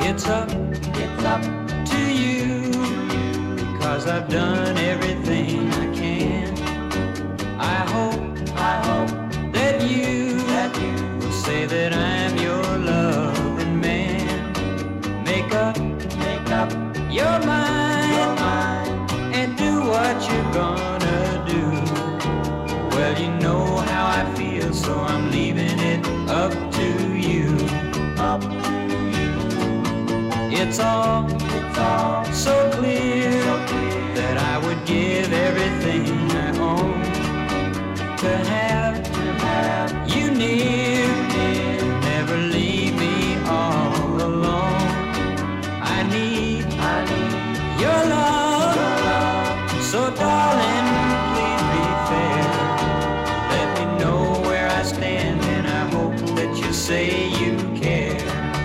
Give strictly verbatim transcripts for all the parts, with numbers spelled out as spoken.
It's up, It's up to you, 'cause I've done everything I can. I hope, I hope that you, that you will say that I'm your loving man. Make up make up your your mind mind. and do what you're gonna do. Well, you know how I feel, so I'm leaving it up to you. Up to you. It's all It's all so clear so clear that I would give everything I own to have to have you near. near. Never leave me all alone. I need I need your love, your love. so darling, please be fair. Let me know where I stand, and I hope that you say you care.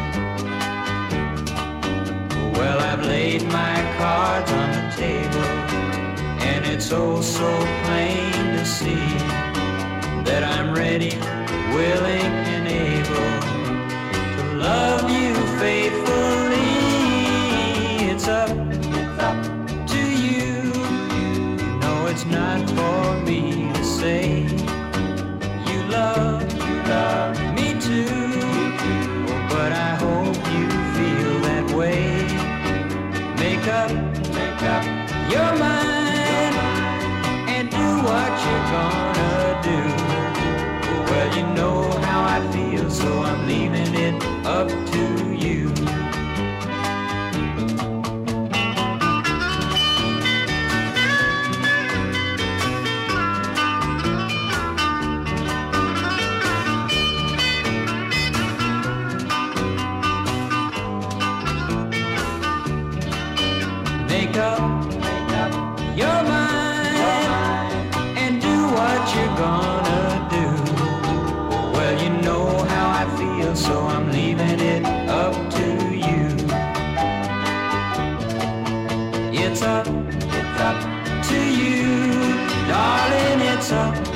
Well, I've laid my cards on the table, and it's oh so plain to see that I'm ready, willing, and able to love you faithfully. It's up It's up to you. You know it's not for me to say you love you love me too, but I hope you feel that way. Make up make up your mind and do what you're gonna do. Well, you know how I feel, so I'm leaving it up to you. Make up make up your your mind mind. and do what you're gonna do. Well, you know how I feel, so I'm leaving it up to you. It's up It's up to you, darling, it's up